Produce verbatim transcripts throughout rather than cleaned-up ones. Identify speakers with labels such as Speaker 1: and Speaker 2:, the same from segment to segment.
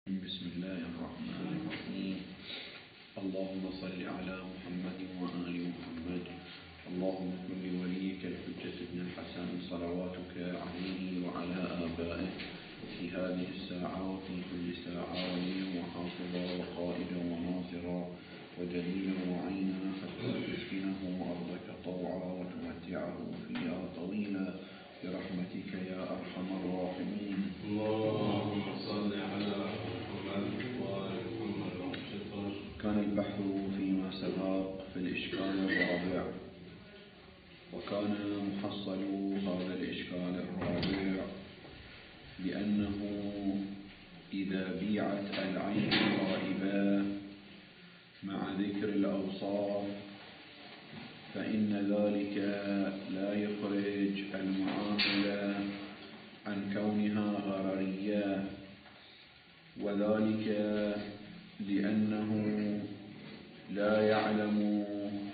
Speaker 1: بسم الله الرحمن الرحيم. اللهم صل على محمد وآل محمد. اللهم كن لوليك الحجة بن الحسن صلواتك عليه وعلى آبائه في هذه الساعة وفي كل ساعة وليا وحافظا وقائدا وناصرا ودليلا وعينا حتى تسكنه أرضك طوعا وتمتعه فيها طويلا برحمتك يا أرحم الراحمين.
Speaker 2: اللهم صل على محمد وآل محمد.
Speaker 1: كان البحث فيما سبق في الإشكال الرابع، وكان محصل هذا الإشكال الرابع بأنه إذا بيعت العين الغائبة مع ذكر الأوصاف فإن ذلك لا يخرج المعاملة عن كونها غررية، وذلك لأنه لا يعلم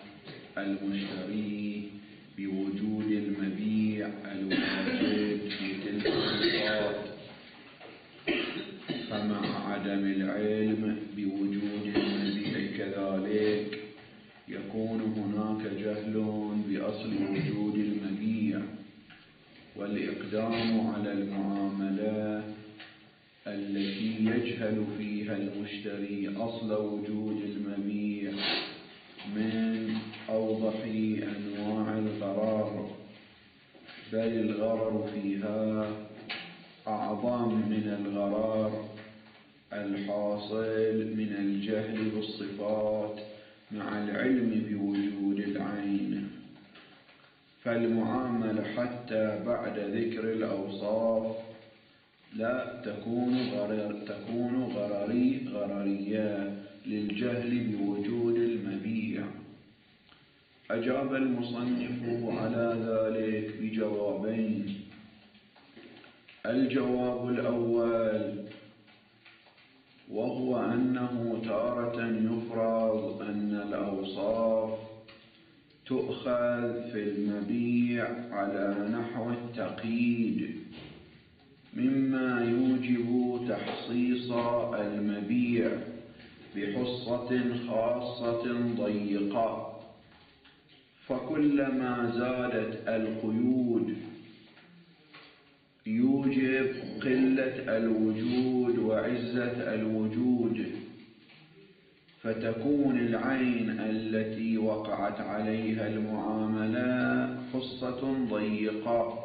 Speaker 1: المشتري بوجود المبيع الواجب في تلك الصفات، فمع عدم العلم بوجود المبيع كذلك يكون هناك جهل بأصل وجود المبيع، والإقدام على المعاملة التي يجهل فيها المشتري أصل وجود المبيع من أوضح أنواع الغرر، بل الغرر فيها أعظم من الغرر الحاصل من الجهل بالصفات مع العلم بوجود العين. فالمعاملة حتى بعد ذكر الأوصاف لا تكون غرر تكون غرري غررية للجهل بوجود المبيع. أجاب المصنف على ذلك بجوابين. الجواب الأول وهو أنه تارة يفرض أن الأوصاف تؤخذ في المبيع على نحو التقييد، مما يوجب تحصيص المبيع بحصة خاصة ضيقة، فكلما زادت القيود يوجب قلة الوجود وعزة الوجود، فتكون العين التي وقعت عليها المعاملة حصة ضيقة.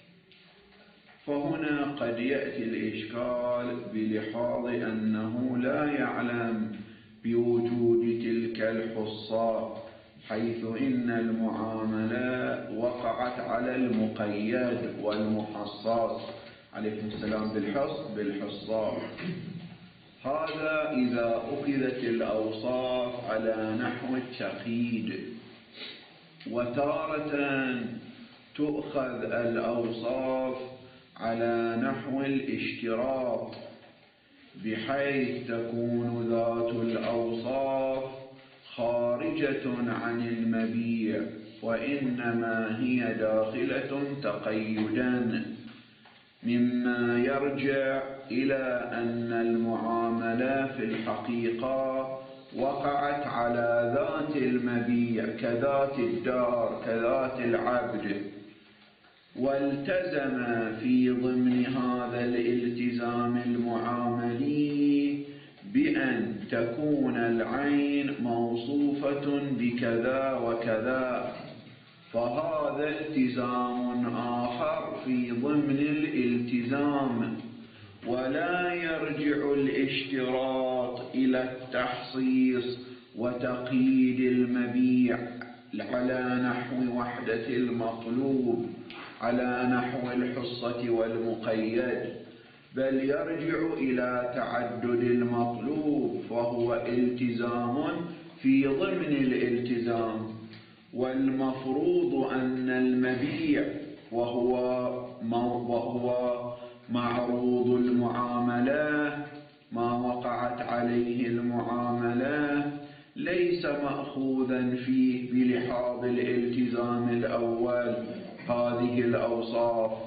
Speaker 1: فهنا قد يأتي الإشكال بلحاظ أنه لا يعلم بوجود تلك الحصة، حيث إن المعاملة وقعت على المقيد والمحصص عليكم السلام بالحص بالحصة. هذا إذا أخذت الأوصاف على نحو التقييد، وتارة تؤخذ الأوصاف على نحو الاشتراط، بحيث تكون ذات الأوصاف خارجة عن المبيع وإنما هي داخلة تقيدا، مما يرجع إلى أن المعاملة في الحقيقة وقعت على ذات المبيع كذات الدار كذات العبد، والتزم في ضمن هذا الالتزام المعاملي بأن تكون العين موصوفة بكذا وكذا، فهذا التزام آخر في ضمن الالتزام، ولا يرجع الاشتراط إلى التحصيص وتقييد المبيع على نحو وحدة المطلوب على نحو الحصة والمقيد، بل يرجع إلى تعدد المطلوب، فهو التزام في ضمن الالتزام. والمفروض أن المبيع وهو وهو معروض المعاملة ما وقعت عليه المعاملة ليس مأخوذا فيه بلحاظ الالتزام الأول هذه الأوصاف،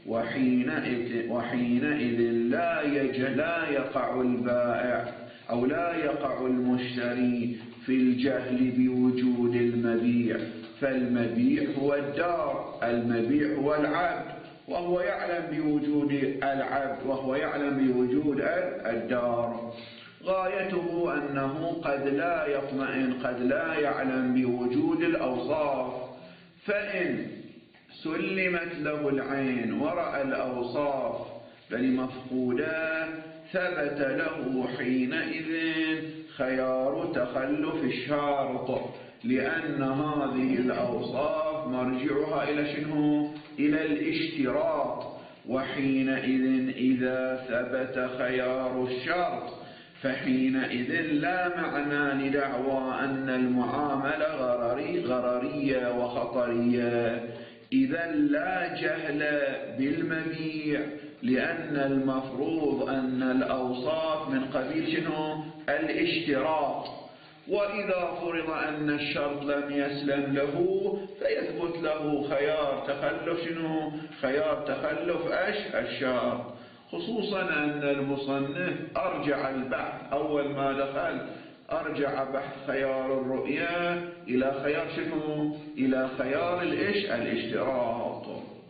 Speaker 1: وحينئذ, وحينئذ لا, لا يقع البائع أو لا يقع المشتري في الجهل بوجود المبيع، فالمبيع هو الدار، المبيع هو العبد، وهو يعلم بوجود العبد وهو يعلم بوجود الدار. غايته أنه قد لا يطمئن، قد لا يعلم بوجود الأوصاف، فإن سلمت له العين ورأى الأوصاف بل مفقودة ثبت له حينئذ خيار تخلف الشارط، لأن هذه الأوصاف مرجعها إلى شنو؟ إلى الاشتراط. وحينئذ إذا ثبت خيار الشرط فحينئذ لا معنى لدعوى أن المعاملة غرري غررية وخطرية، إذا لا جهل بالمبيع، لأن المفروض أن الأوصاف من قبيل شنو؟ الاشتراط. وإذا فرض أن الشرط لم يسلم له فيثبت له خيار تخلف شنو؟ خيار تخلف أش الشرط، خصوصا أن المصنف أرجع البحث أول ما دخل أرجع بحث خيار الرؤية إلى خيار شنو؟ إلى خيار الإش الاشتراط.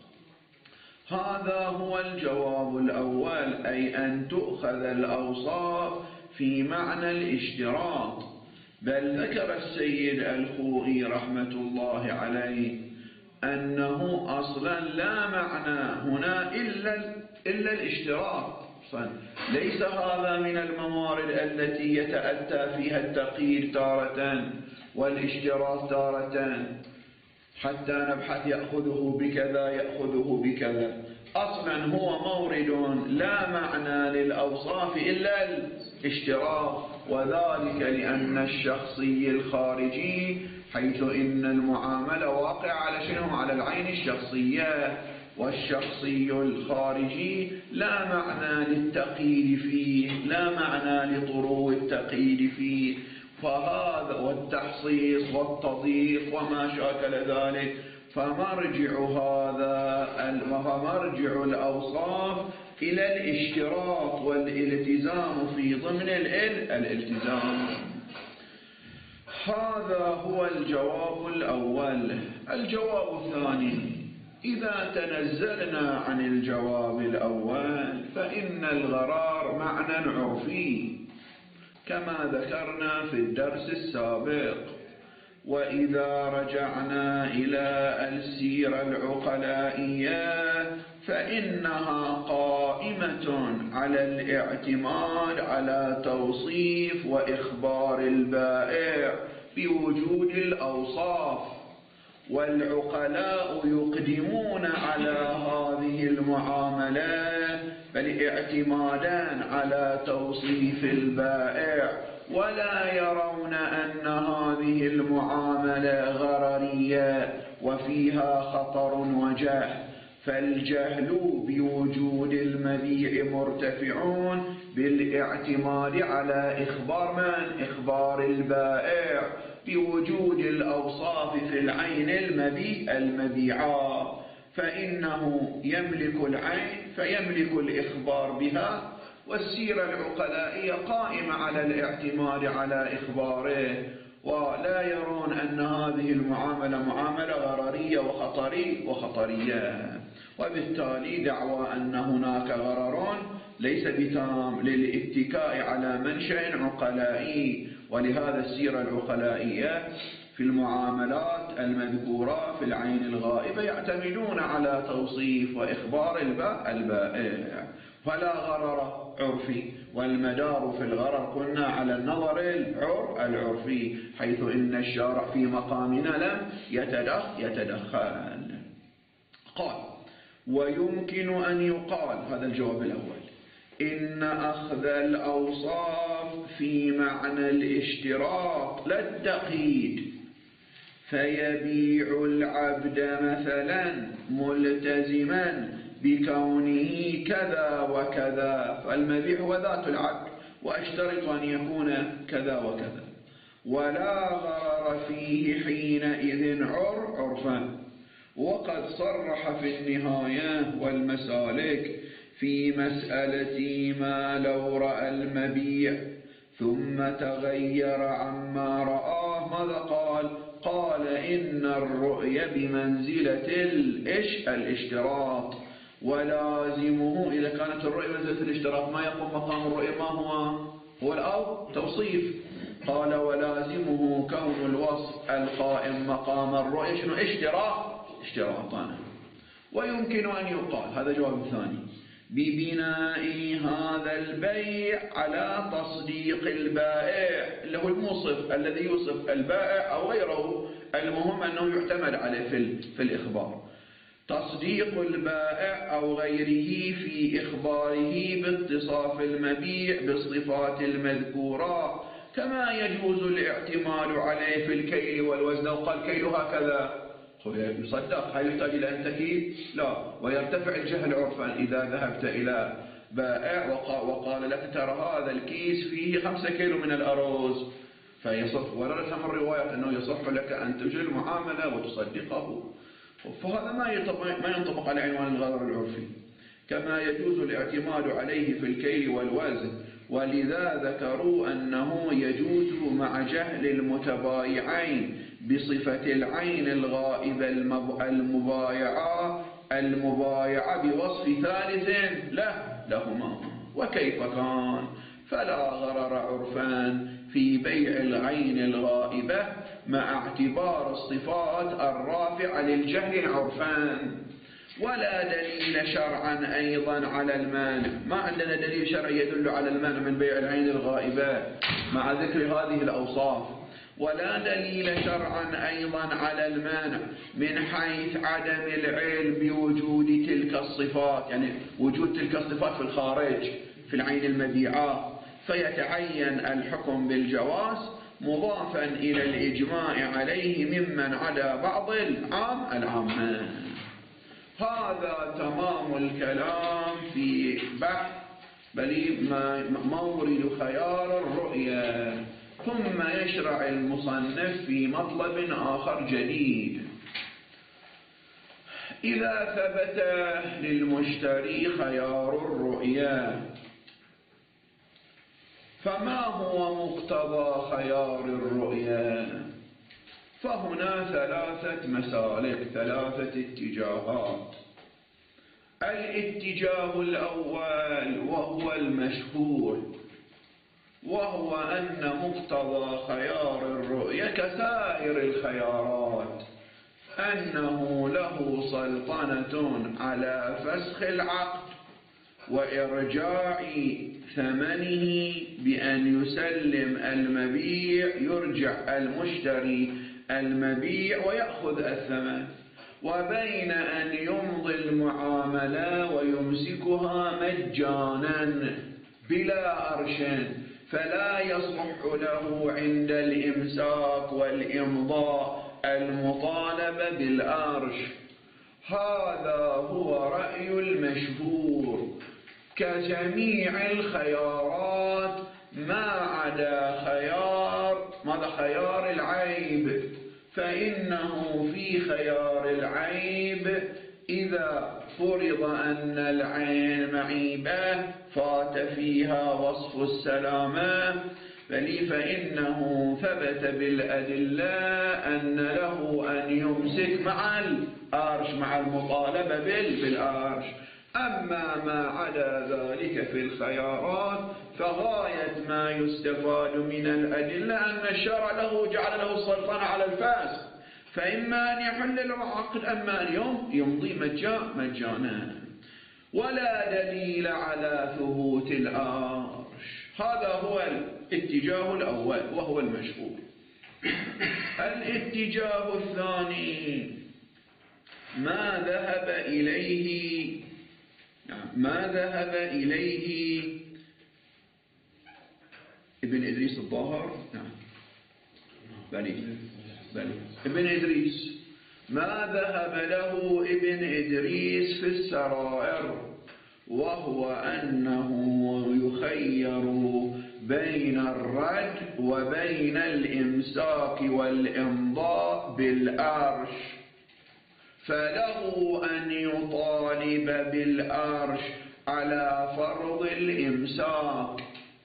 Speaker 1: هذا هو الجواب الأول، أي أن تؤخذ الأوصاف في معنى الاشتراط. بل ذكر السيد الخوئي رحمة الله عليه أنه أصلا لا معنى هنا إلا, إلا الاشتراط، ليس هذا من الموارد التي يتأتى فيها التقييد تارة والاشتراط تارة، حتى نبحث يأخذه بكذا يأخذه بكذا. أصلا هو مورد لا معنى للأوصاف إلا الاشتراط، وذلك لأن الشخصي الخارجي، حيث إن المعاملة واقع على شنو؟ على العين الشخصية، والشخصي الخارجي لا معنى للتقييد فيه، لا معنى لطرو التقييد فيه، فهذا والتحصيص والتضييق وما شاكل ذلك، فمرجع هذا فمرجع الأوصاف إلى الاشتراط والالتزام في ضمن الالتزام. هذا هو الجواب الأول. الجواب الثاني: إذا تنزلنا عن الجواب الأول فإن الغرار معنى عرفي كما ذكرنا في الدرس السابق. وإذا رجعنا إلى السيرة العقلائية فإنها قائمة على الاعتماد على توصيف وإخبار البائع بوجود الأوصاف، والعقلاء يقدمون على هذه المعاملات بل اعتمادا على توصيف البائع، ولا يرون أن هذه المعاملة غررية وفيها خطر وجهل، فالجهل بوجود المبيع مرتفعون بالاعتماد على إخبار من؟ إخبار البائع بوجود الأوصاف في العين المبيع المبيعة، فإنه يملك العين فيملك الإخبار بها. والسيرة العقلائية قائمة على الاعتماد على إخباره، ولا يرون أن هذه المعاملة معاملة غررية وخطري وخطرية، وبالتالي دعوى أن هناك غرر ليس بتام للاتكاء على منشأ عقلائي. ولهذا السيرة العقلائية في المعاملات المذكورة في العين الغائبة يعتمدون على توصيف وإخبار البائع، فلا غرر عرفي، والمدار في الغرر قلنا على النظر العرفي، حيث إن الشارع في مقامنا لم يتدخل. قال: ويمكن أن يقال، هذا الجواب الأول، إن أخذ الأوصاف في معنى الاشتراط لا التقييد، فيبيع العبد مثلا ملتزما بكونه كذا وكذا، فالمبيع هو ذات العبد وأشترط أن يكون كذا وكذا، ولا غرر فيه حينئذ عر عرفا، وقد صرح في النهاية والمسالك في مسألة ما لو رأى المبيع ثم تغير عما رآه ماذا قال؟ قال إن الرؤية بمنزلة الإش الاشتراط ولازمه إذا كانت الرؤية منزلة الاشتراط ما يقوم مقام الرؤية ما هو؟ هو الأو توصيف. قال ولازمه كون الوصف القائم مقام الرؤية شنو؟ اشتراط اشتراطان. ويمكن أن يقال هذا جواب ثاني ببناء هذا البيع على تصديق البائع اللي هو الموصف الذي يوصف البائع أو غيره، المهم أنه يعتمد عليه في, في الإخبار. تصديق البائع أو غيره في إخباره باتصاف المبيع بالصفات المذكورة، كما يجوز الاعتماد عليه في الكيل والوزن. لو قال كيل هكذا يصدق، هل يحتاج إلى أن تكيل؟ لا. ويرتفع الجهل عرفا إذا ذهبت إلى بائع وقال لك ترى هذا الكيس فيه خمسة كيلو من الأرز فيصح، ولا تهم الرواية أنه يصح لك أن تجري المعاملة وتصدقه، فهذا ما ما ينطبق على عنوان الغرر العرفي. كما يجوز الاعتماد عليه في الكيل والوزن، ولذا ذكروا أنه يجوز مع جهل المتبايعين بصفة العين الغائبة المبايعة المبايعة بوصف ثالث له لهما. وكيف كان؟ فلا غرر عرفان في بيع العين الغائبة مع اعتبار الصفات الرافعة للجهل عرفان، ولا دليل شرعا أيضا على المانع. ما عندنا دليل شرعي يدل على المانع من بيع العين الغائبة مع ذكر هذه الأوصاف، ولا دليل شرعا أيضا على المانع من حيث عدم العلم بوجود تلك الصفات، يعني وجود تلك الصفات في الخارج في العين المبيعة، فيتعين الحكم بالجواز مضافا إلى الإجماع عليه ممن عدا بعض العام العامة. هذا تمام الكلام في بحث بل مورد خيار الرؤيا. ثم يشرع المصنف في مطلب آخر جديد. إذا ثبت للمشتري خيار الرؤيا فما هو مقتضى خيار الرؤيا؟ فهنا ثلاثة مسالك، ثلاثة اتجاهات. الاتجاه الأول وهو المشهور، وهو أن مقتضى خيار الرؤيا كسائر الخيارات أنه له سلطنة على فسخ العقد وإرجاع ثمنه بأن يسلم المبيع، يرجع المشتري المبيع ويأخذ الثمن، وبين أن يمضي المعاملة ويمسكها مجانا بلا أرش، فلا يصح له عند الإمساك والإمضاء المطالبة بالأرش. هذا هو رأي المشهور كجميع الخيارات ما عدا خيار ماذا؟ خيار العيب. فإنه في خيار العيب إذا فرض أن العين معيبة فات فيها وصف السلامة بل فإنه ثبت بالأدلة أن له أن يمسك مع الأرش مع المطالبة بالأرش. أما ما عدا ذلك في الخيارات فغاية ما يستفاد من الأدلة أن الشرع له جعل له السلطنة على الفاسق، فإما أن يحل العقد أما أن يمضي مجانا، ولا دليل على ثبوت الأرش. هذا هو الاتجاه الأول وهو المشهور. الاتجاه الثاني ما ذهب إليه ما ذهب إليه ابن إدريس الظاهر نعم بلي بلي ابن إدريس ما ذهب له ابن إدريس في السرائر، وهو أنه يخير بين الرد وبين الإمساك والإمضاء بالأرش. فله أن يطالب بالأرش على فرض الإمساك.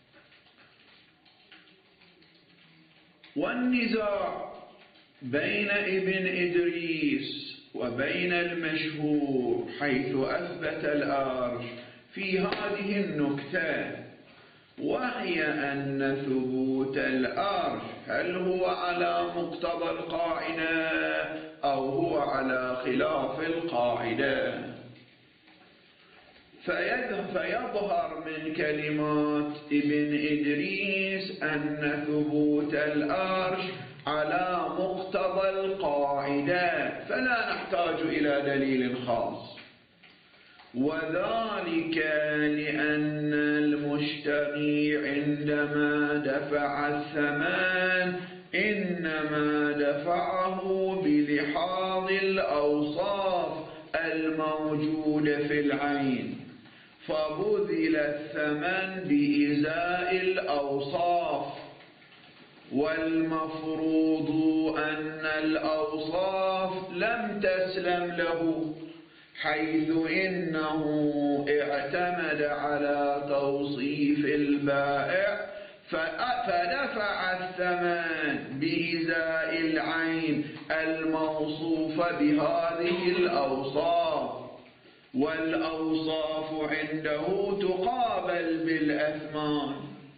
Speaker 1: والنزاع بين ابن إدريس وبين المشهور حيث أثبت الأرش في هذه النكتة، وهي أن ثبوت الأرش هل هو على مقتضى القاعدة أو هو على خلاف القاعدة. فيظهر من كلمات ابن إدريس أن ثبوت الأرش على مقتضى القاعدة، فلا نحتاج إلى دليل خاص، وذلك لأن المشتري عندما دفع الثمن إنما دفعه بلحاظ الأوصاف الموجودة في العين، فبذل الثمن بإزاء الأوصاف، والمفروض أن الأوصاف لم تسلم له، حيث إنه اعتمد على توصيف البائع فدفع الثمن بإزاء العين الموصوفة بهذه الأوصاف، والأوصاف عنده تقابل بالأثمان.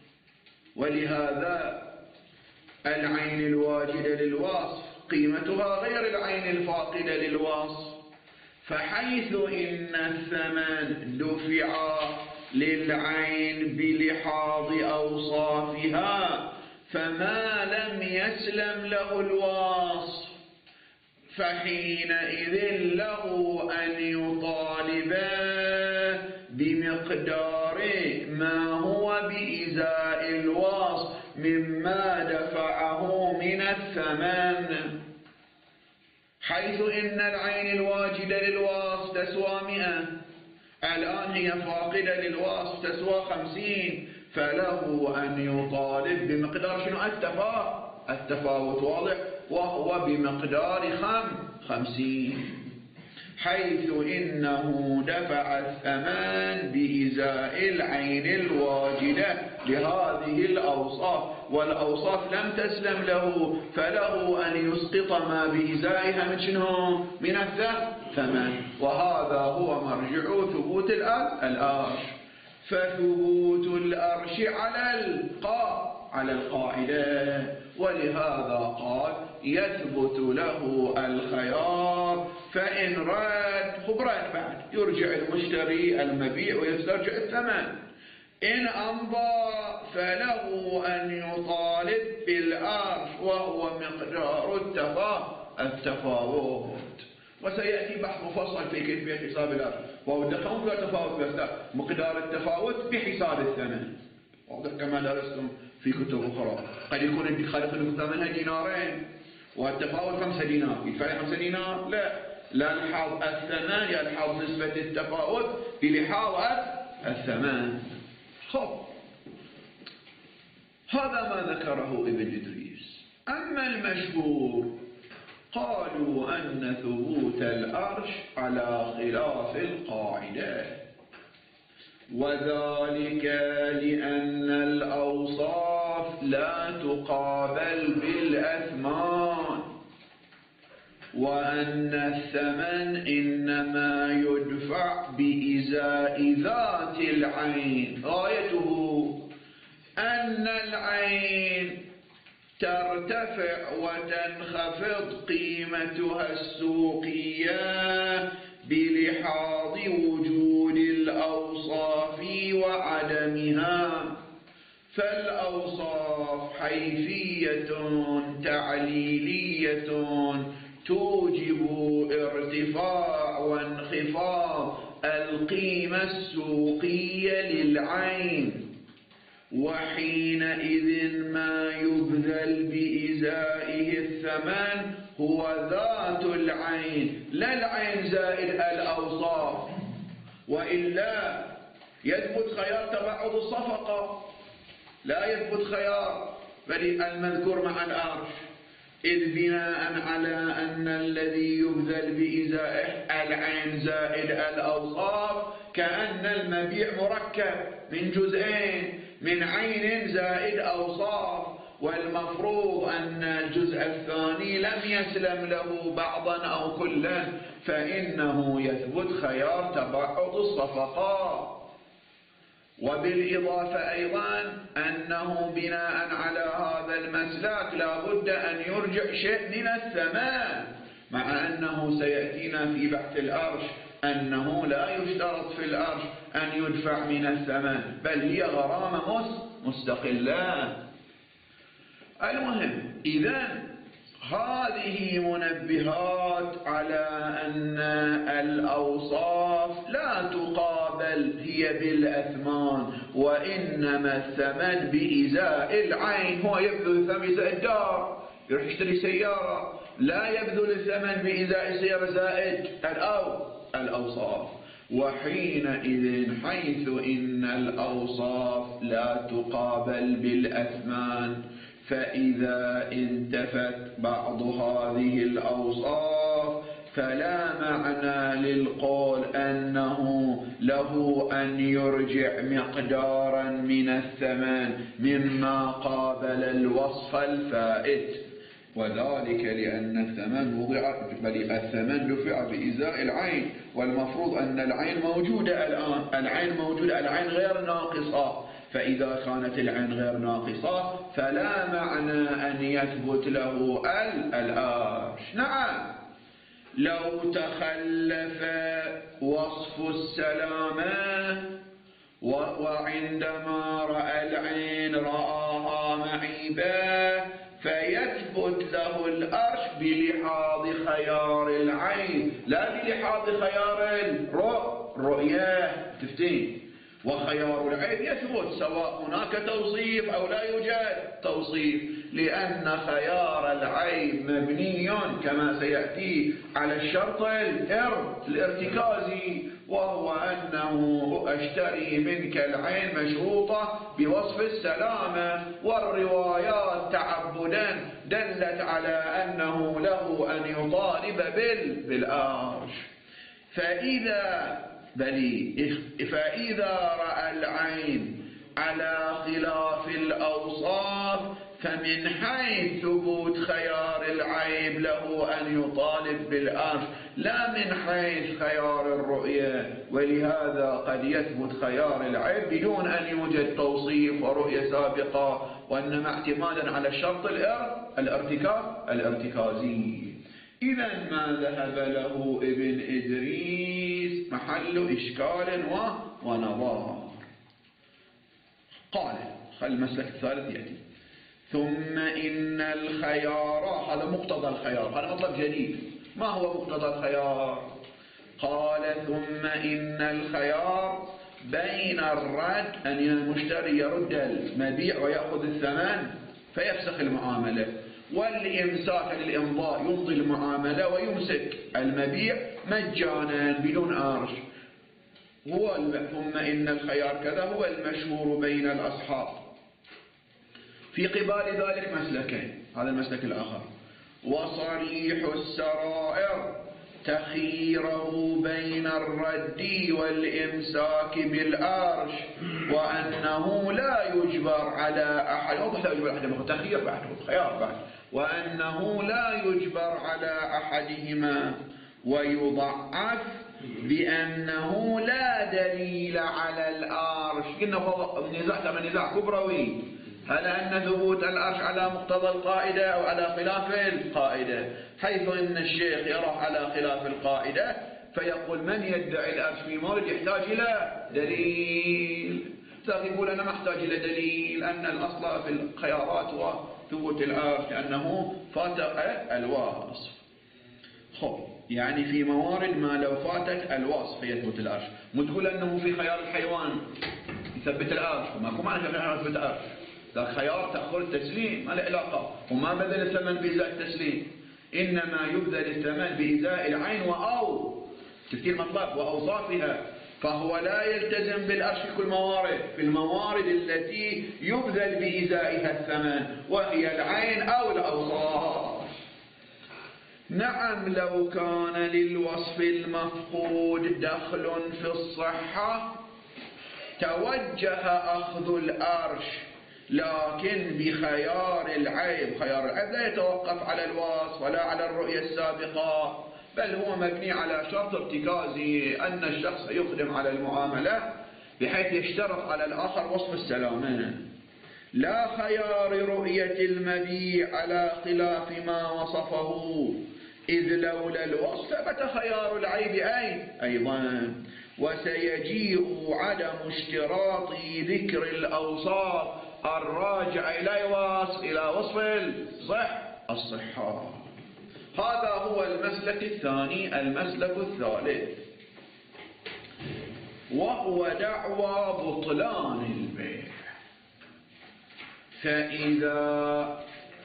Speaker 1: ولهذا العين الواجدة للوصف قيمتها غير العين الفاقدة للوصف، فحيث إن الثمن دفع للعين بلحاظ أوصافها فما لم يسلم له الوصف، فحينئذ له أن يطالب بمقدار ما هو بإزاء الوصف مما دفعه من الثمن، حيث إن العين الواجدة للوصف تسوى مئة، الآن هي فاقدة للوصف تسوى خمسين، فله أن يطالب بمقدار شنو؟ التفاوت التفاوت واضح، وهو بمقدار خم خمسين، حيث إنه دفع الثمن بإزاء العين الواجدة لهذه الأوصاف، والأوصاف لم تسلم له، فله أن يسقط ما بإزائها من شنو؟ من الثمن، وهذا هو مرجع ثبوت الأرش. فثبوت الأرش على القاعدة على القاعدة، ولهذا قال يثبت له الخيار، فإن رد خبرات بعد يرجع المشتري المبيع ويسترجع الثمن، إن أمضى فله أن يطالب بالأرش وهو مقدار التفاوت. وسيأتي بحث مفصل في كيفية حساب الأرش، وودكم لا تفاوت بس مقدار التفاوت بحساب الثمن، كما درستم في كتب أخرى. قد يكون أنت خالق ثمنها دينارين والتفاوت خمسة دينار، يدفع خمسة دينار، لا لا نلحظ الثمن، يلحظ نسبة التفاوت بلحاظ الثمن. خب، هذا ما ذكره ابن إدريس. أما المشهور قالوا أن ثبوت الأرش على خلاف القاعدة، وذلك لأن الأوصاف لا تقابل بالأثمان، وأن الثمن إنما يدفع بإزاء ذات العين. غايته أن العين ترتفع وتنخفض قيمتها السوقية بلحاظ وجود الأوصاف وعدمها، فالأوصاف حيثية تعليلية توجب ارتفاع وانخفاض القيمة السوقية للعين، وحينئذ ما يبذل بإزائه الثمن هو ذات العين لا العين زائد الأوصاف، وإلا يثبت خيار تبعض الصفقة، لا يثبت خيار المذكور مع الأرش. إذ بناء على أن الذي يبذل بإزائه العين زائد الأوصاف كأن المبيع مركب من جزئين، من عين زائد أوصاف، والمفروض أن الجزء الثاني لم يسلم له بعضا أو كلا، فإنه يثبت خيار تبعض الصفقات. وبالإضافة أيضا أنه بناء على هذا المسلك لا بد أن يرجع شيء من الثمن، مع أنه سيأتينا في بحث الأرش أنه لا يشترط في الأرش أن يدفع من الثمن، بل هي غرامة مستقلة. المهم إذن هذه منبهات على أن الأوصاف لا تقابل هي بالأثمان، وإنما الثمن بإزاء العين. هو يبذل الثمن بإزاء الدار، يروح يشتري سيارة، لا يبذل الثمن بإزاء السيارة زائد الأو الأوصاف. وحينئذ حيث إن الأوصاف لا تقابل بالأثمان، فإذا انتفت بعض هذه الأوصاف فلا معنى للقول أنه له أن يرجع مقدارا من الثمن مما قابل الوصف الفائت، وذلك لأن الثمن وضع بل الثمن دفع بإزاء العين، والمفروض أن العين موجودة الآن، العين موجودة، العين غير ناقصة، فإذا كانت العين غير ناقصة فلا معنى أن يثبت له الأرش. نعم، لو تخلف وصف السلامة وعندما رأى العين رآها معيبة فيثبت له الأرش بلحاظ خيار العين لا بلحاظ خيار الرؤية. تفتين وخيار العين يثبت سواء هناك توصيف أو لا يوجد توصيف، لأن خيار العين مبني كما سيأتي على الشرط الارتكازي، وهو أنه أشتري منك العين مشروطة بوصف السلامة، والروايات تعبدا دلت على أنه له أن يطالب بالأرش. فإذا بلي فإذا رأى العين على خلاف الأوصاف فمن حيث ثبوت خيار العيب له أن يطالب بالأرش لا من حيث خيار الرؤية، ولهذا قد يثبت خيار العيب بدون أن يوجد توصيف ورؤية سابقة، وإنما اعتمادا على الشرط الارتكازي. إذا ما ذهب له ابن إدريس محل إشكال ونظار. قال خل المسلك الثالث يأتي ثم إن الخيار، هذا مقتضى الخيار، هذا مطلب جديد. ما هو مقتضى الخيار؟ قال ثم إن الخيار بين الرد أن المشتري يرد المبيع ويأخذ الثمن فيفسخ المعاملة، والإمساك للإمضاء يمضي المعاملة ويمسك المبيع مجانا بدون أرش. هو ثم إن الخيار كذا هو المشهور بين الأصحاب. في قبال ذلك مسلكين، هذا المسلك الآخر. وصريح السرائر تخييره بين الرد والإمساك بالأرش، وأنه لا يجبر على أحد، أوضح لا يجبر على أحد، تخيير بعد خيار بعد، وأنه لا يجبر على أحدهما، ويضعف بأنه لا دليل على الأرش. قلنا هو نزاع كما نزاع كبروي، هل أن ثبوت الأرش على مقتضى القاعدة أو على خلاف القاعدة؟ حيث أن الشيخ يرى على خلاف القاعدة فيقول من يدعي الأرش في مورد يحتاج إلى دليل، يقول أنا ما أحتاج إلى دليل، أن الأصل في الخيارات وثبوت الأرش لأنه فاتق الوصف. خب يعني في موارد ما لو فاتك الوصف يثبت الأرش، مو تقول أنه في خيار الحيوان يثبت الأرش، ماكو معنى في الحيوان يثبت الأرش، ذا خيار تأخذ التسليم ما له علاقة، وما بذل الثمن بإزاء التسليم، إنما يبذل الثمن بإزاء العين وأو تفكير مطلب وأوصافها، فهو لا يلتزم بالأرش في كل موارد، في الموارد التي يبذل بإزائها الثمن وهي العين أو الأوصاف. نعم لو كان للوصف المفقود دخل في الصحة توجه أخذ الأرش، لكن بخيار العيب. خيار العيب لا يتوقف على الوصف ولا على الرؤية السابقة، بل هو مبني على شرط ارتكازي أن الشخص يقدم على المعاملة بحيث يشترط على الآخر وصف السلامة، لا خيار رؤية المبيع على خلاف ما وصفه، إذ لولا الوصف ثبت خيار العيب أي أيضا. وسيجيء عدم اشتراط ذكر الأوصاف الراجع إلى وصف إلى وصف الصح الصحة. هذا هو المسلك الثاني. المسلك الثالث وهو دعوى بطلان البيع. فإذا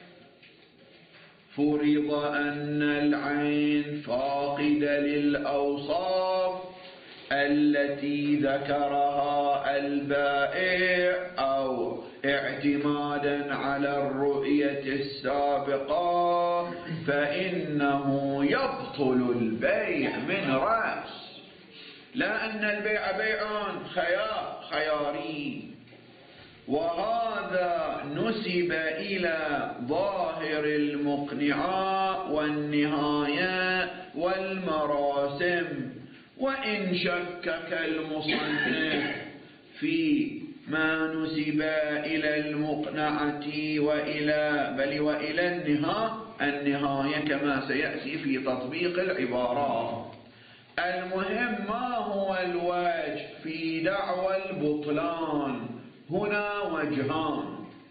Speaker 1: فرض أن العين فاقدة للأوصاف التي ذكرها البائع أو اعتمادا على الرؤية السابقة، فإنه يبطل البيع من رأس، لا أن البيع بيع خيار خياري. وهذا نسب إلى ظاهر المقنعات والنهاية والمراسم، وإن شكك المصنف في ما نسب إلى المقنعة وإلى بل وإلى النهاية النهاية كما سيأتي في تطبيق العبارات. المهم ما هو الوجه في دعوى البطلان؟ هنا وجهان.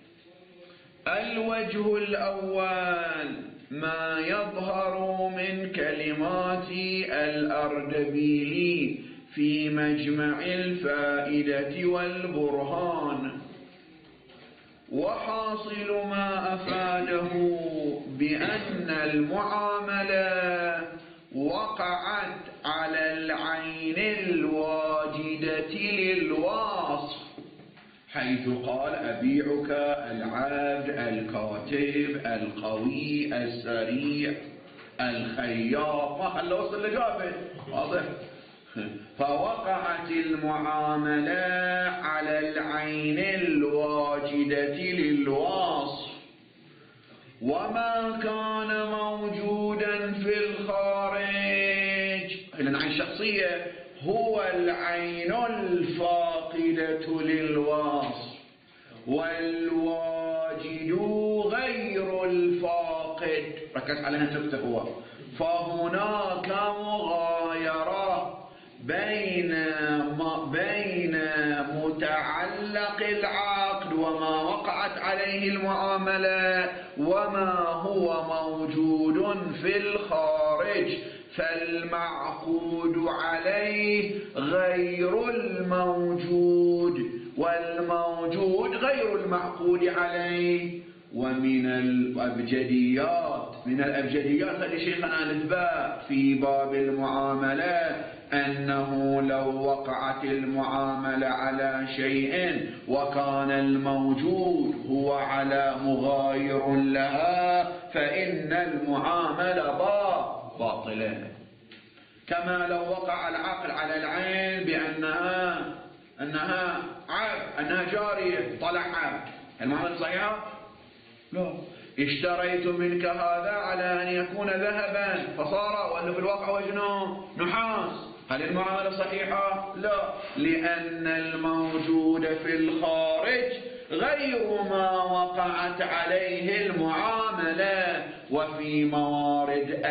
Speaker 1: الوجه الأول ما يظهر من كلمات الأردبيلي في مجمع الفائدة والبرهان، وحاصل ما أفاده بأن المعاملة وقعت على العين الواجدة للوصف، حيث قال أبيعك العبد الكاتب القوي السريع الخياط، ما خلى وصل لجابه واضح. فوقعت المعاملة على العين الواجدة للوصف، وما كان موجودا في الخارج العين الشخصية هو العين الفاقدة للوصف، والواجد غير الفاقد. ركز على نفسك هو. فهناك مغايرة بين بين متعلق العقد وما وقعت عليه المعاملة وما هو موجود في الخارج، فالمعقود عليه غير الموجود والموجود غير المعقود عليه. ومن الأبجديات من الأبجديات لشيخنا الإثبات في باب المعاملة أنه لو وقعت المعاملة على شيء وكان الموجود هو على مغاير لها فإن المعاملة باطلة، كما لو وقع العقل على العين بأنها أنها عبد أنها جارية طلع عبد، المعاملة صحيحة؟ لا. اشتريت منك هذا على أن يكون ذهبا فصار وأنه في الواقع وزنه نحاس، هل المعاملة صحيحة؟ لا، لأن الموجود في الخارج غير ما وقعت عليه المعاملة. وفي موارد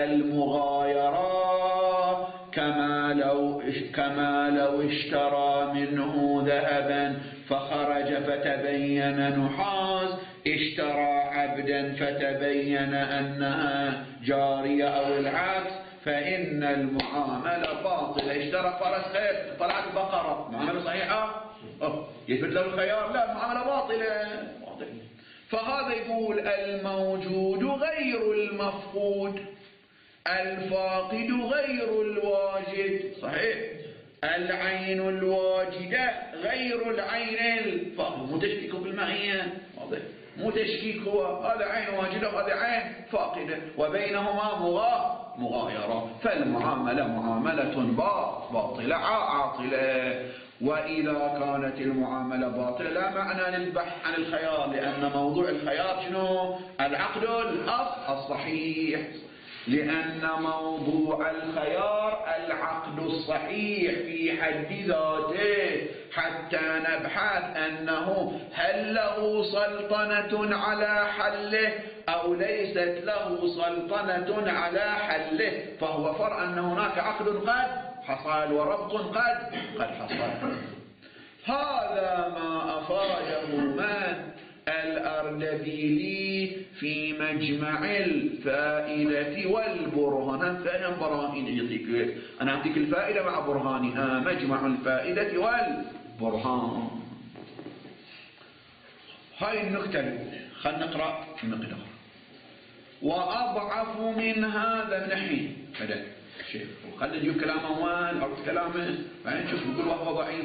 Speaker 1: المغايرة كما لو كما لو اشترى منه ذهبا فخرج فتبين نحاس، اشترى عبدا فتبين أنها جارية أو العكس، فإن المعاملة باطلة. اشترى فرس خير طلعت بقرة، معاملة صحيحة؟ يثبت له الخيار؟ لا، المعاملة باطلة. فهذا يقول الموجود غير المفقود، الفاقد غير الواجد. صحيح، العين الواجدة غير العين الفاقد، متشكك بالمعية. واضح؟ مو تشكيك، هو هذا عين واجدة وهذا عين فاقدة وبينهما مغا مغايرة، فالمعاملة معاملة باطلة عاطلة. وإذا كانت المعاملة باطلة لا معنى للبحث عن الخيار، لأن موضوع الخيار شنو؟ العقد الصحيح، لأن موضوع الخيار العقد الصحيح في حد ذاته، حتى نبحث أنه هل له سلطنة على حله أو ليست له سلطنة على حله، فهو فرع أن هناك عقد قد حصل وربط قد قد حصل. هذا ما أفاده من الأردبيلي في مجمع الفائدة والبرهان. فأنا براهين يعطيك، أنا أعطيك الفائدة مع برهانها، مجمع الفائدة والبرهان. هاي النكتة الأولى. خلنا نقرأ المقدار. وأضعف من هذا من حين بدأ الشيخ، وخلنا نجيب كلامه وين أو كلامه بعدين نشوف يقول وهو ضعيف.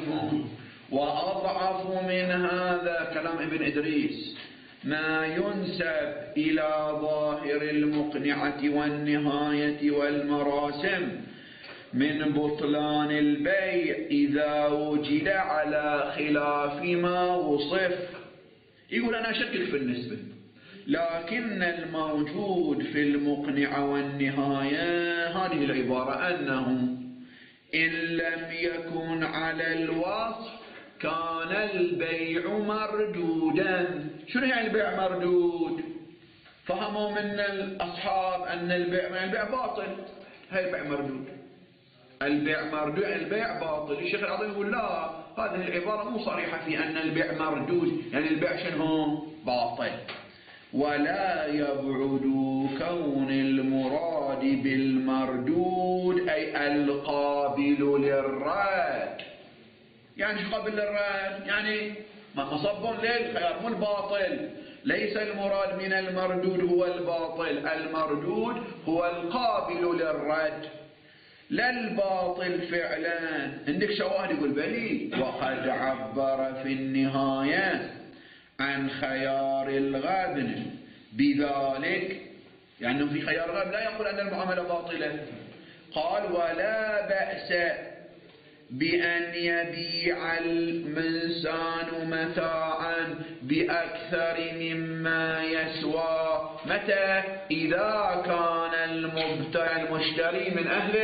Speaker 1: وأضعف من هذا كلام ابن إدريس ما ينسب إلى ظاهر المقنعة والنهاية والمراسم من بطلان البيع إذا وجد على خلاف ما وصف. يقول أنا أشكك في النسبة، لكن الموجود في المقنعة والنهاية هذه العبارة أنه إن لم يكن على الوصف كان البيع مردودا. شنو يعني البيع مردود؟ فهموا من الأصحاب أن البيع البيع باطل، هاي البيع مردود، البيع مردود البيع باطل. الشيخ العظيم يقول لا، هذه العبارة مو صريحة في أن البيع مردود، يعني البيع شنو؟ باطل. ولا يبعد كون المراد بالمردود أي القابل للرد. يعني شو قابل للرد؟ يعني مصب للخيار مو الباطل. ليس المراد من المردود هو الباطل، المردود هو القابل للرد لا الباطل فعلا. عندك شواهد؟ يقول بلي. وقد عبر في النهاية عن خيار الغابن بذلك، يعني في خيار الغابن لا يقول أن المعاملة باطلة. قال ولا بأس بأن يبيع الإنسان متاعا بأكثر مما يسوى. متى؟ إذا كان المبتاع المشتري من أهل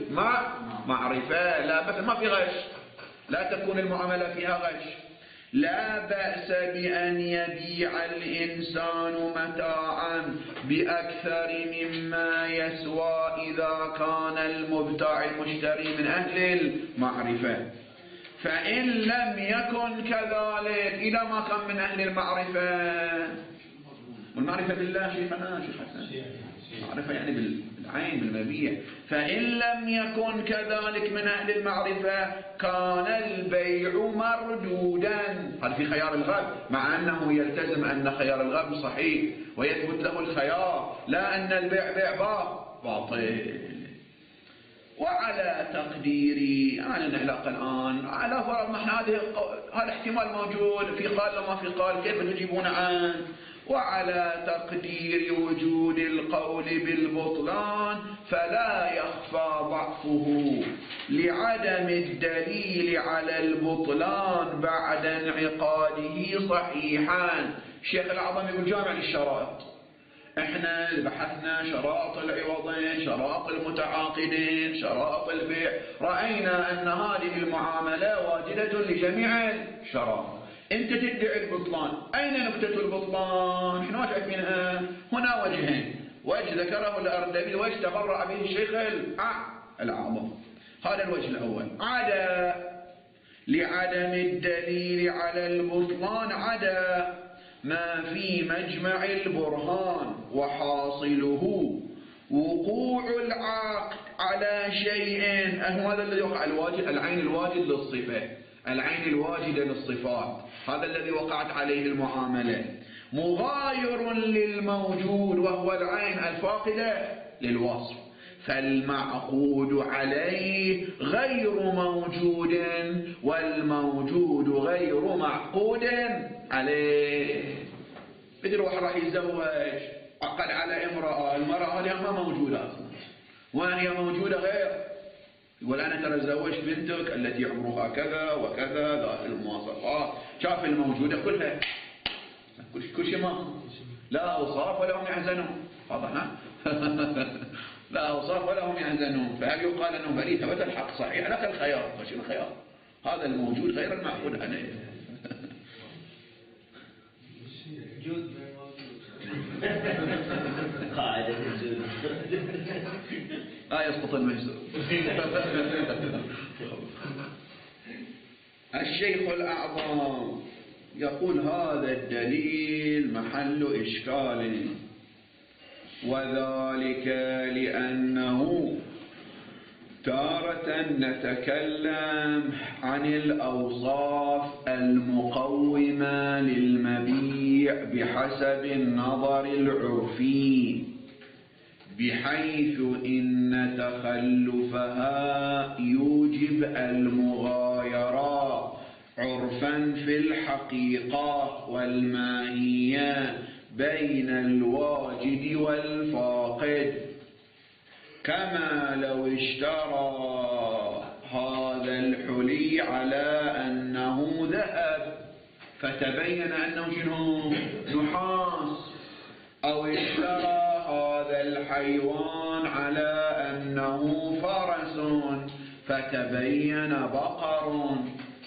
Speaker 1: المعرفة. لا بس ما في غش، لا تكون المعاملة فيها غش. لا بأس بأن يبيع الإنسان متاعا بأكثر مما يسوى إذا كان المبتاع المشتري من أهل المعرفة. فإن لم يكن كذلك، إذا ما كان من أهل المعرفة، والمعرفة بالله شيخنا شيخ حسن، معرفة يعني بالعين بالمبيع. فإن لم يكن كذلك من أهل المعرفة كان البيع مردودا. هذا في خيار الغاب، مع أنه يلتزم أن خيار الغاب صحيح ويثبت له الخيار، لا أن البيع بيع باطل. وعلى تقديري أنا العلاقة الآن على فرض ما هذا هذا احتمال موجود في قال لما في قال، كيف تجيبون عنه؟ وعلى تقدير وجود القول بالبطلان فلا يخفى ضعفه لعدم الدليل على البطلان بعد انعقاده صحيحا. الشيخ الأعظم يقول جامع للشرائط. احنا بحثنا شرائط العوضين، شرائط المتعاقدين، شرائط البيع، رأينا أن هذه المعاملة واجدة لجميع الشرائط. انت تدعي البطلان، اين نكتة البطلان؟ احنا ما شايفينها. هنا وجهين، وجه ذكره الأردبيلي وجه تبرع به الشيخ الأعظم. هذا الوجه الأول. عدا لعدم الدليل على البطلان عدا ما في مجمع البرهان، وحاصله وقوع العقد على شيء. هذا الذي وقع الواجد، العين الواجد للصفة، العين الواجدة للصفات، هذا الذي وقعت عليه المعاملة، مغاير للموجود وهو العين الفاقدة للوصف، فالمعقود عليه غير موجود والموجود غير معقود عليه. بدل واحد راح يتزوج عقد على امرأة، المرأة هذه ما موجودة أصلا، وهي موجودة غير، يقول أنا ترى تزوجت بنتك التي عمرها كذا وكذا ذات المواصفات، شاف الموجودة كلها كل شيء ما لا أوصاف ولا هم يحزنون. واضح؟ لا أوصاف ولا هم يحزنون. فهل يقال أنه بلي ثبت الحق صحيح؟ لك الخيار. فشو الخيار؟ هذا الموجود غير المعقول عليه.
Speaker 3: جود قاعدة الجود
Speaker 1: لا يسقط المجزوم. الشيخ الأعظم يقول هذا الدليل محل إشكال، وذلك لأنه تارة نتكلم عن الأوصاف المقومة للمبيع بحسب النظر العرفي، بحيث إن تخلفها يوجب المغايرة عرفا في الحقيقة والماهية بين الواجد والفاقد، كما لو اشترى هذا الحلي على أنه ذهب فتبين أنه شنو؟ نحاس، أو اشترى هذا الحيوان على أنه فرس فتبين بقر،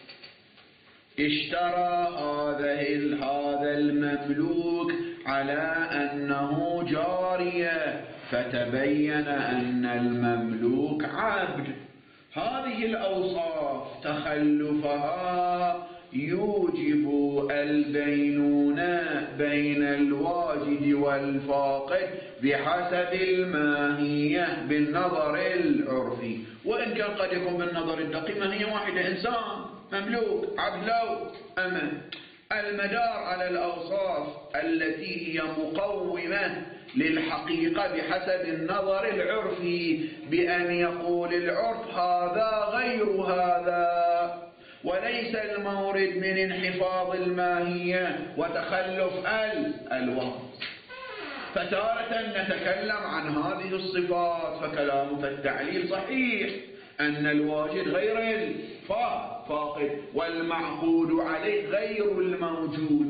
Speaker 1: اشترى هذا هذا المملوك على أنه جارية فتبين أن المملوك عبد. هذه الأوصاف تخلفها يوجب البينونة بين الواجد والفاقد بحسب الماهية بالنظر العرفي، وإن كان قد يكون بالنظر الدقيق ماهية واحدة، إنسان مملوك عبد لو أمن. المدار على الأوصاف التي هي مقومة للحقيقة بحسب النظر العرفي، بأن يقول العرف هذا غير هذا، وليس المورد من انحفاظ الماهية وتخلف الوصف. فتارة نتكلم عن هذه الصفات فكلامه في التعليل صحيح أن الواجد غير الفاقد والمعقود عليه غير الموجود،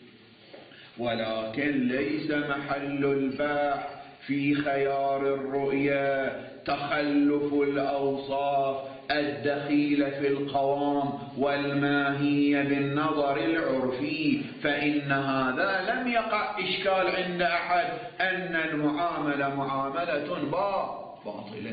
Speaker 1: ولكن ليس محل الباحث في خيار الرؤيا تخلف الأوصاف الدخيلة في القوام والماهية بالنظر العرفي، فإن هذا لم يقع إشكال عند أحد أن المعاملة معاملة باطلة.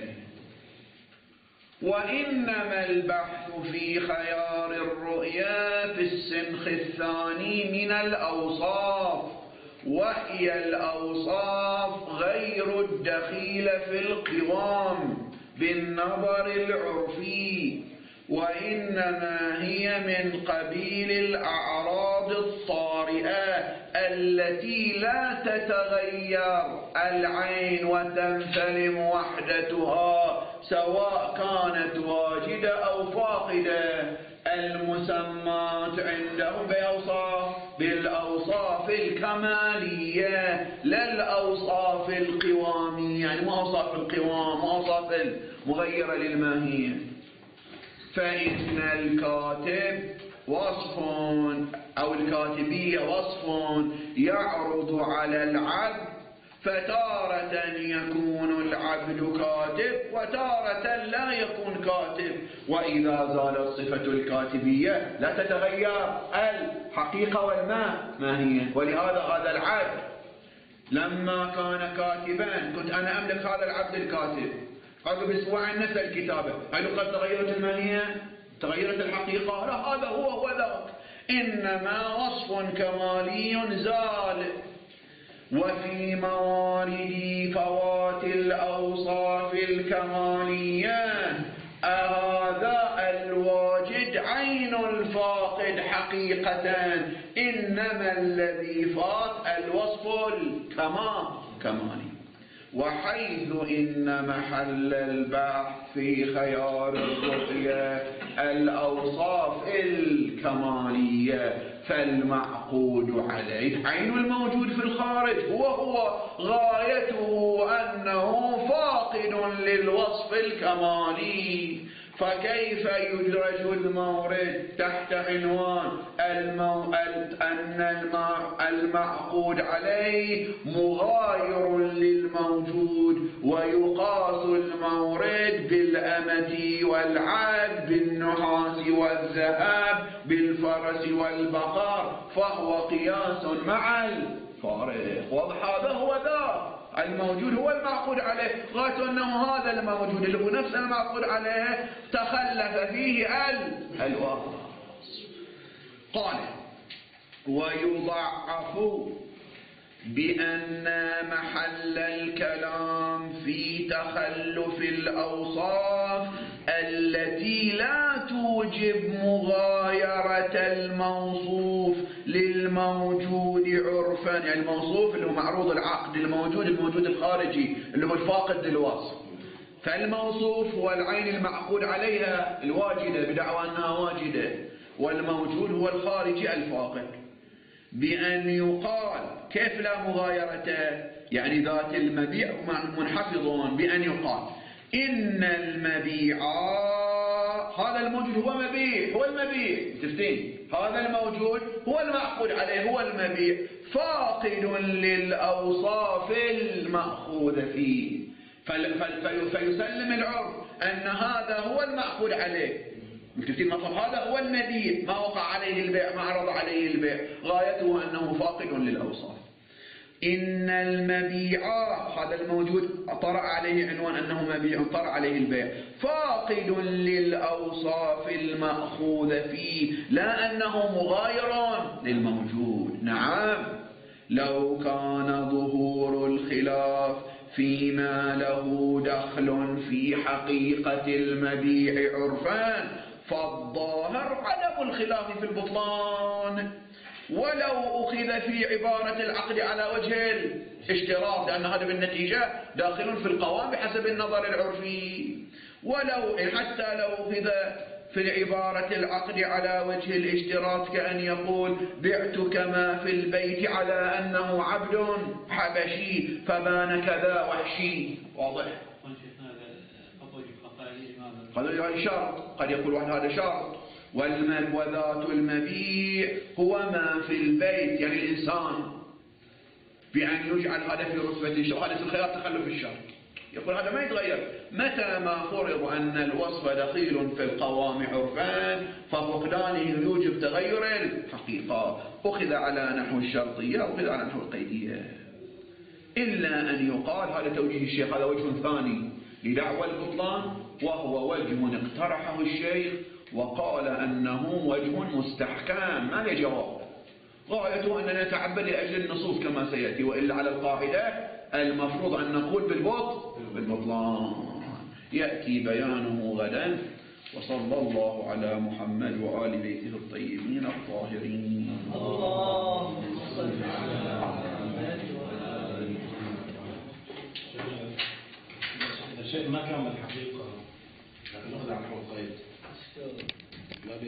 Speaker 1: وإنما البحث في خيار الرؤيا في السنخ الثاني من الأوصاف، وهي الأوصاف غير الدخيلة في القوام بالنظر العرفي، وإنما هي من قبيل الأعراض الطارئة التي لا تتغير العين وتنفلم وحدتها سواء كانت واجدة أو فاقدة، المسمات عندهم بأوصاف بالأوصاف الكمالية لا الأوصاف القوامية، يعني ما أوصاف القوام ما أوصاف المغيرة للماهية. فإن الكاتب وصف أو الكاتبية وصف يعرض على العبد، فتارة يكون العبد كاتب وتارة لا يكون كاتب، وإذا زالت صفة الكاتبية لا تتغير الحقيقة والماهية. ولهذا هذا العبد لما كان كاتبا كنت أنا أملك هذا العبد الكاتب، عقب أسبوعين نسى الكتابة، هل قد تغيرت الماهية؟ تغيرت الحقيقة؟ لا، هذا هو هو ذاك، إنما وصف كمالي زال. وفي موارد فوات الأوصاف الكمالية هذا الواجد عين الفاقد حقيقة، إنما الذي فات الوصف الكمالي. وحيث إن محل البحث في خيار الرؤيا الأوصاف الكمالية، فالمعقود عليه عين الموجود في الخارج وهو غايته أنه فاقد للوصف الكمالي. فكيف يدرج المورد تحت عنوان المو... أن المعقود عليه مغاير للموجود ويقاس المورد بالأمة والعبد بالنحاس والذهب بالفرس والبقر، فهو قياس مع الفارق. واضح؟ هذا هو ذا الموجود هو المعقود عليه، غاية أنه هذا الموجود اللي هو نفس المعقود عليه تخلف فيه الواقع. قال ويضعف بأن محل الكلام في تخلف الأوصاف التي لا توجب مغايرة الموصوف للموجود عرفا، يعني الموصوف اللي هو معروض العقد، الموجود الموجود الخارجي اللي هو الفاقد للوصف. فالموصوف هو العين المعقود عليها الواجدة بدعوى أنها واجدة، والموجود هو الخارجي الفاقد. بأن يقال كيف لا مغايرته، يعني ذات المبيع منحفظون، بأن يقال إن المبيع هذا الموجود هو مبيع، هو المبيع تفتين، هذا الموجود هو المعقود عليه هو المبيع، فاقد للأوصاف المأخوذ فيه. فيسلم العرف أن هذا هو المعقود عليه، مكتبين مطلب هذا هو المبيع، ما وقع عليه البيع، ما عرض عليه البيع، غايته أنه فاقد للأوصاف. إن المبيع هذا الموجود طرأ عليه عنوان أنه مبيع، طرأ عليه البيع، فاقد للأوصاف المأخوذ فيه، لا أنه مغاير للموجود. نعم، لو كان ظهور الخلاف فيما له دخل في حقيقة المبيع عرفان فالظاهر عدم الخلاف في البطلان، ولو أخذ في عبارة العقد على وجه الاشتراط، لأن هذا بالنتيجة داخل في القوام بحسب النظر العرفي، ولو حتى لو أخذ في عبارة العقد على وجه الاشتراط كأن يقول بعتك ما في البيت على أنه عبد حبشي فبان كذا وحشي. واضح؟ هذا شرط، قد يقول واحد هذا شرط. وذات المبيع هو ما في البيت، يعني الإنسان، بأن يجعل هذا في رتبة الشرط، هذا في الخيار تخلف الشرط. يقول هذا ما يتغير، متى ما فرض أن الوصف دخيل في القوام عرفان ففقدانه يوجب تغير الحقيقة، أخذ على نحو الشرطية أخذ على نحو القيدية. إلا أن يقال، هذا توجيه الشيخ، هذا وجه ثاني لدعوى البطلان، وهو وجه اقترحه الشيخ وقال أنه وجه مستحكم ما له جواب، غايته أننا نتعبد لأجل النصوص كما سيأتي، وإلا على القاعدة المفروض أن نقول بالبطل بالبطلان. يأتي بيانه غدا. وصلى الله على محمد وآل بيته الطيبين الطاهرين.
Speaker 3: اللهم صل على محمد وآل
Speaker 2: الشيء ما كان بالحقيقة نأخذ عن حول القيد.